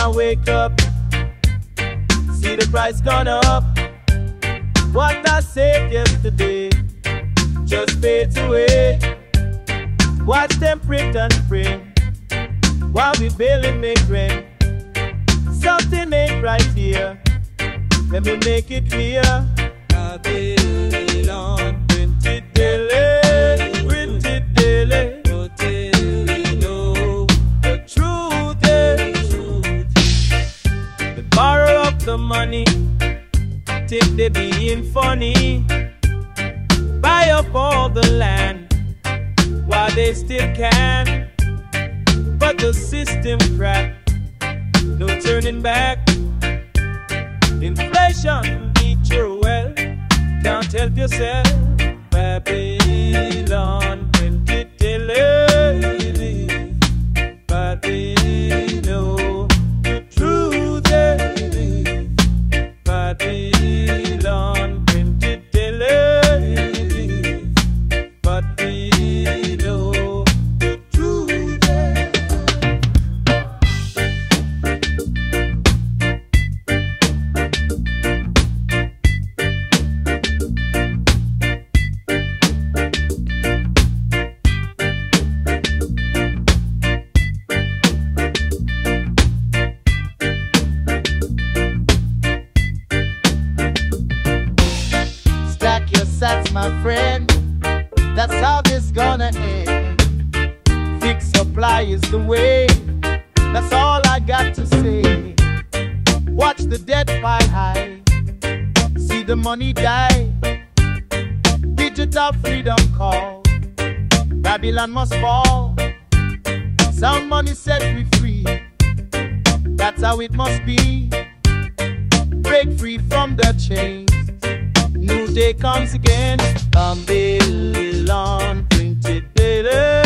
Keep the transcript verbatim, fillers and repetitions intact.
I wake up, see the price gone up. What I saved yesterday just fades away. Watch them print and spring while we barely make rent. Something ain't right here, let me make it clear. Babylon, print it daily, print it daily, until we know the truth is. They borrow up the money, think they being funny, buy up all the land while they still can, but the system cracked, no turning back. Inflation eat your wealth, can't help yourself. Babylon, print it daily, but they know the truth is. Babylon, print it daily, but they know the truth is. Stack your sats, my friend, that's how this gonna end. Fixed supply is the way, that's all I got to say. Watch the debt pile high, see the money die. Digital freedom call, Babylon must fall. Sound money set me free, that's how it must be. Break free from the chains, new day comes again. Babylon, print it daily.